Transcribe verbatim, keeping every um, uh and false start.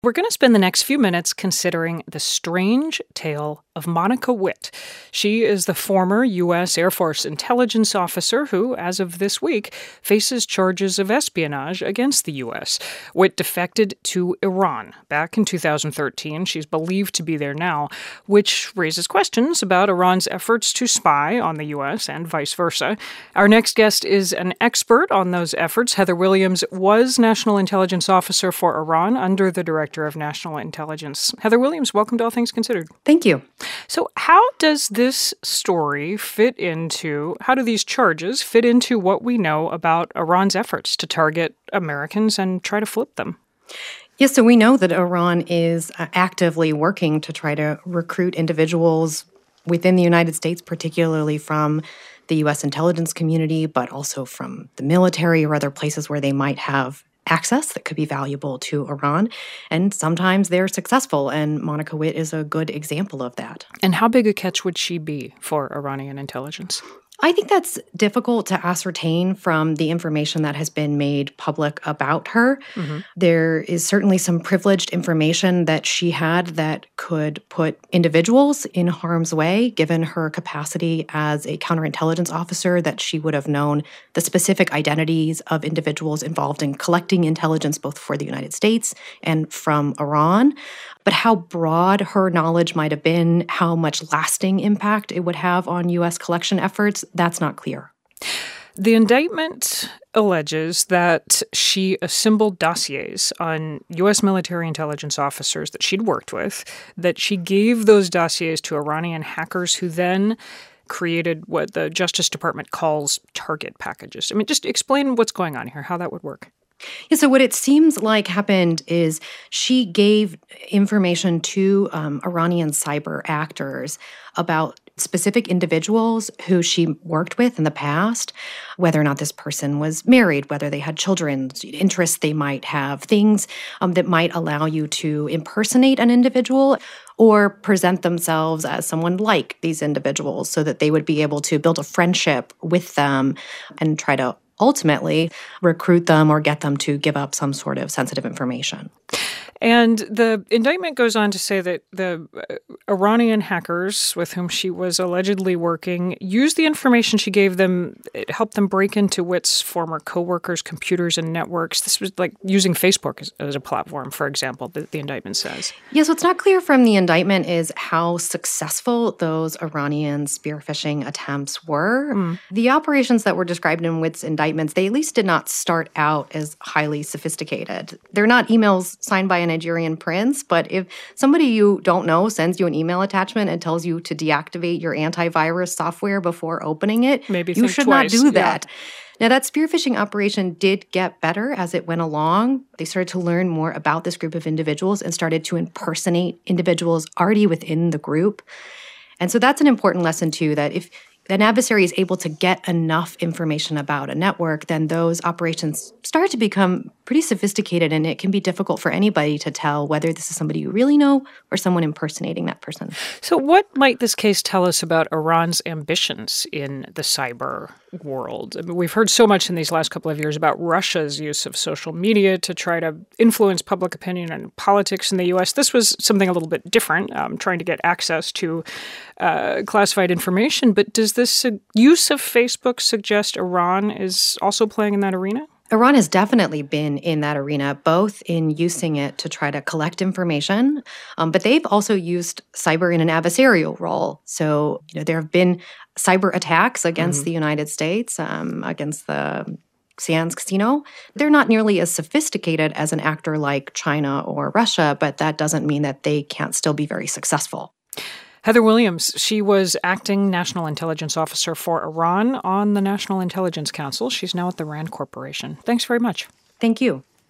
We're going to spend the next few minutes considering the strange tale of Monica Witt. She is the former U S Air Force intelligence officer who, as of this week, faces charges of espionage against the U S. Witt defected to Iran back in two thousand thirteen. She's believed to be there now, which raises questions about Iran's efforts to spy on the U S and vice versa. Our next guest is an expert on those efforts. Heather Williams was National Intelligence Officer for Iran under the Director of National Intelligence. Heather Williams, welcome to All Things Considered. Thank you. So how does this story fit into, how do these charges fit into what we know about Iran's efforts to target Americans and try to flip them? Yes, so we know that Iran is uh, actively working to try to recruit individuals within the United States, particularly from the U S intelligence community, but also from the military or other places where they might have access that could be valuable to Iran. And sometimes they're successful, and Monica Witt is a good example of that. And how big a catch would she be for Iranian intelligence? I think that's difficult to ascertain from the information that has been made public about her. Mm-hmm. There is certainly some privileged information that she had that could put individuals in harm's way, given her capacity as a counterintelligence officer, that she would have known the specific identities of individuals involved in collecting intelligence both for the United States and from Iran. But how broad her knowledge might have been, how much lasting impact it would have on U S collection efforts, that's not clear. The indictment alleges that she assembled dossiers on U S military intelligence officers that she'd worked with, that she gave those dossiers to Iranian hackers who then created what the Justice Department calls target packages. I mean, just explain what's going on here, how that would work. Yeah, so what it seems like happened is she gave information to um, Iranian cyber actors about specific individuals who she worked with in the past, whether or not this person was married, whether they had children, interests they might have, things um, that might allow you to impersonate an individual or present themselves as someone like these individuals so that they would be able to build a friendship with them and try to ultimately recruit them or get them to give up some sort of sensitive information. And the indictment goes on to say that the Iranian hackers with whom she was allegedly working used the information she gave them. It helped them break into Witt's former coworkers' computers and networks. This was like using Facebook as, as a platform, for example, the, the indictment says. Yeah, so what's not clear from the indictment is how successful those Iranian spear phishing attempts were. Mm. The operations that were described in Witt's indictments, they at least did not start out as highly sophisticated. They're not emails signed by an Nigerian prince, but if somebody you don't know sends you an email attachment and tells you to deactivate your antivirus software before opening it, Maybe you should twice. not do that. Yeah. Now, that spear phishing operation did get better as it went along. They started to learn more about this group of individuals and started to impersonate individuals already within the group. And so that's an important lesson, too, that if an adversary is able to get enough information about a network, then those operations start to become pretty sophisticated, and it can be difficult for anybody to tell whether this is somebody you really know or someone impersonating that person. So what might this case tell us about Iran's ambitions in the cyber world? I mean, we've heard so much in these last couple of years about Russia's use of social media to try to influence public opinion and politics in the U S. This was something a little bit different, um, trying to get access to uh, classified information. But does this uh, use of Facebook suggest Iran is also playing in that arena? Iran has definitely been in that arena, both in using it to try to collect information, um, but they've also used cyber in an adversarial role. So, you know, there have been cyber attacks against mm-hmm. the United States, um, against the Sands Casino. They're not nearly as sophisticated as an actor like China or Russia, but that doesn't mean that they can't still be very successful. Heather Williams, she was acting National Intelligence Officer for Iran on the National Intelligence Council. She's now at the RAND Corporation. Thanks very much. Thank you.